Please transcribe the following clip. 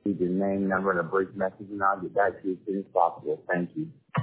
Leave your name, number, and a brief message, and I'll get back to you as soon as possible. Thank you.